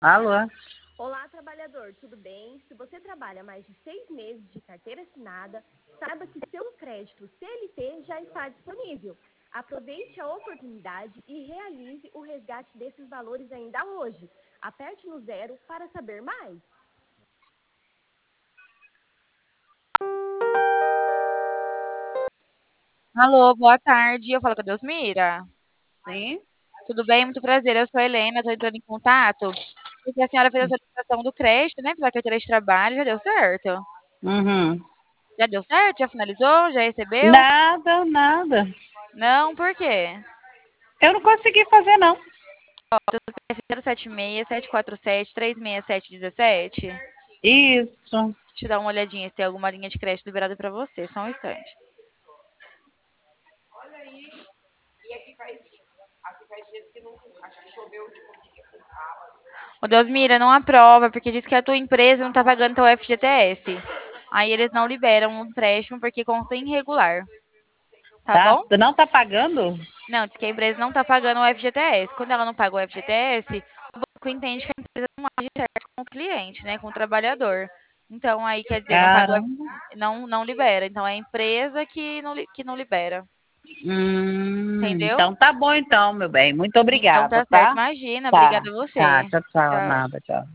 Alô? Olá, trabalhador, tudo bem? Se você trabalha mais de 6 meses de carteira assinada, saiba que seu crédito CLT já está disponível. Aproveite a oportunidade e realize o resgate desses valores ainda hoje. Aperte no zero para saber mais. Alô, boa tarde. Eu falo com a Deusmira. Sim? Tudo bem? Muito prazer. Eu sou a Helena, estou entrando em contato. Porque a senhora fez a solicitação do crédito, né, pela carteira de trabalho, já deu certo? Uhum. Já deu certo? Já finalizou? Já recebeu? Nada, nada. Não, por quê? Eu não consegui fazer, não. 076-747-367-17. Isso. Deixa eu dar uma olhadinha se tem alguma linha de crédito liberada para você. Só um instante. Ô, Deusmira, não aprova, porque diz que a tua empresa não está pagando teu FGTS. Aí eles não liberam o empréstimo porque conta irregular. Tá Tá? bom? Não tá pagando? Não, diz que a empresa não está pagando o FGTS. Quando ela não paga o FGTS, o banco entende que a empresa não age certo com o cliente, né? Com o trabalhador. Então, aí quer dizer, não paga o Caramba. FGTS, não libera. Então, é a empresa que não libera. Entendeu? Então tá bom então, meu bem. Muito Então obrigada, tá certo. tá? Imagina, Tá, obrigada a tá. você. Tchau, tchau. Tchau. Nada, tchau.